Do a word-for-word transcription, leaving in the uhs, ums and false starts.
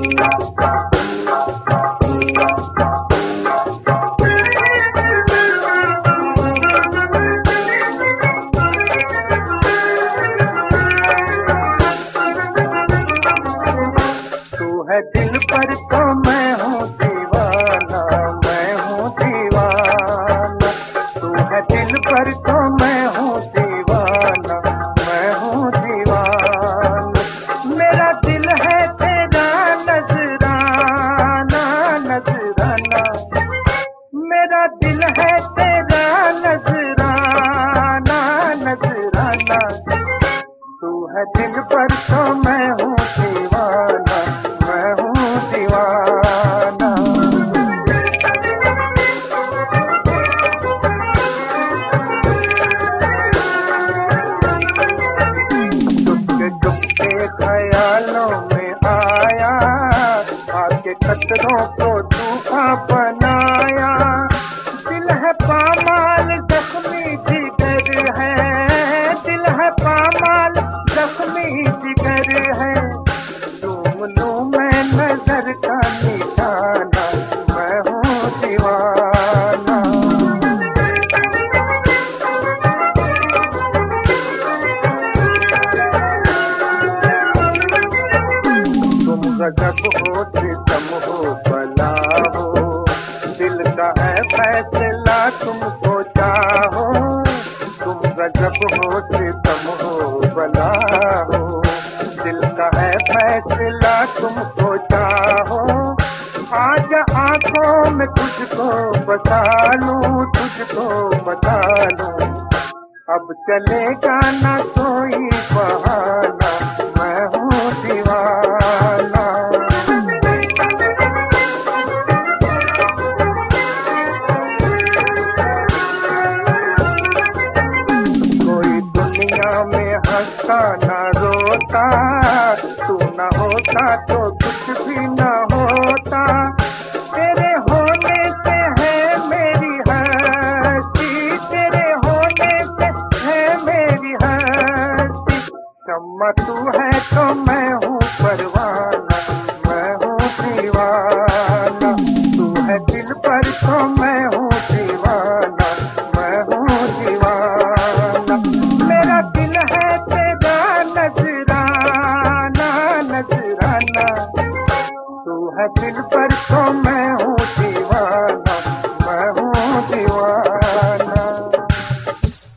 है दिल पर तो मैं हूँ दीवाना, मैं हूँ दीवाना। तू है दिल पर तो मैं हूँ दीवाना, मैं हूँ दीवाना। मेरा दिल है तेरा नजराना, नजराना। मेरा दिल है तेरा नजराना, नजराना। तू है दिल पर तो मैं हूँ दीवाना, मैं हूँ दीवाना। चुपके चुपके ख्यालों में आया, आके कतरों को तूफान बनाया। दिल है पामाल जख्मी जिगर है, दिल है पामाल जख्मी जिगर है। तुम लूं मैं नजर का निशाना, मैं हूँ दीवाना। तुम गजब हो सितम हो बला हो, दिल का है फैसला तुमको चाहो। तुम गजब हो सितम हो बला हो, दिल का है फैसला तुमको चाहो। आज आंखों में तुझको बता लूं, तुझको बता लूं। अब चलेगा ना कोई बहाना, मैं हूँ दीवाना। कोई दुनिया में हंसता ना रोता, तू न होता तो कुछ भी न होता। तेरे होने से है मेरी हस्ती, तेरे होने से है मेरी हस्ती। शम्मा तू है तो मैं हूँ परवाना।